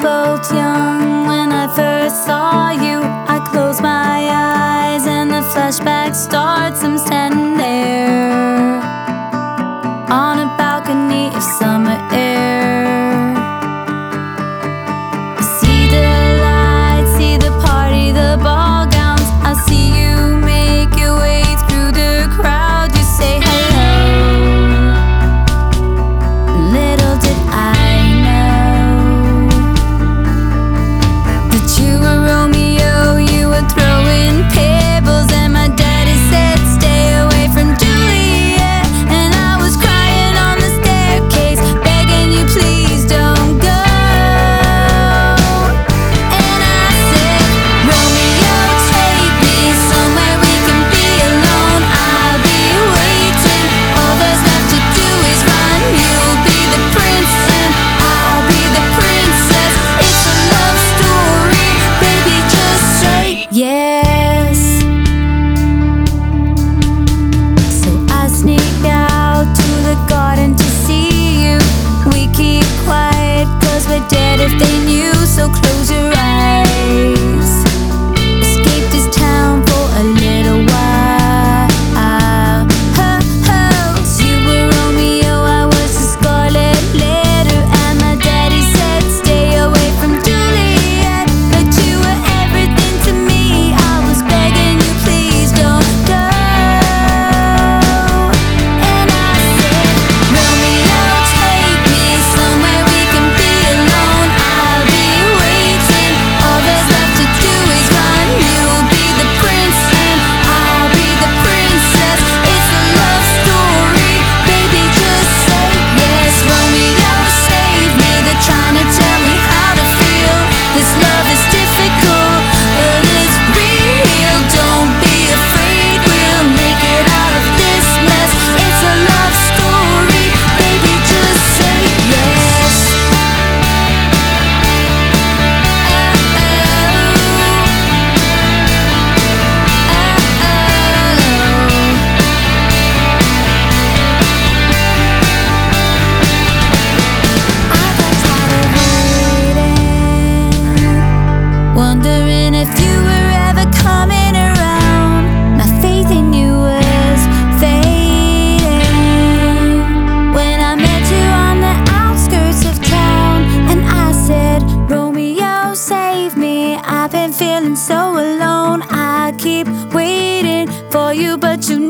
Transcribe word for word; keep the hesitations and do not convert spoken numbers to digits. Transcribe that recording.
both young when I first saw you. I close my eyes and the flashback starts. I'm standing there on a balcony of summer air. I see the lights, see the party, the ball gowns. I see you make your way through the crowd. You say hello. Little did I know that you were Romeo. You were throwing pebbles and my daddy said stay away from Juliet. And I was crying on the staircase, begging you please don't go. And I said, Romeo, take me somewhere we can be alone. I'll be waiting, all there's left to do is run. You'll be the prince and I'll be the princess. It's a love story, baby, just say yes. So I sneak out to the garden to see you. We keep quiet cause we're dead if they knew. So close your eyes, escape this town for a little while. Ho, ho. You were Romeo, I was the scarlet letter. And my daddy said stay away from Juliet. But you were everything to me, I was begging you please don't go. And I said, Romeo, take me somewhere we can be alone. I'll be waiting, all there's left to do is run. You'll be the prince and I'll be the princess. It's a love story, baby, just say yes. Romeo, save me, they're trying to tell me how to feel. This love is difficult, but it's real. Don't be afraid, we'll make it out of this mess. It's a love story, baby, just say yes. Wondering if you were ever coming around. My faith in you was fading when I met you on the outskirts of town. And I said, Romeo, save me, I've been feeling so alone. I keep waiting for you, but you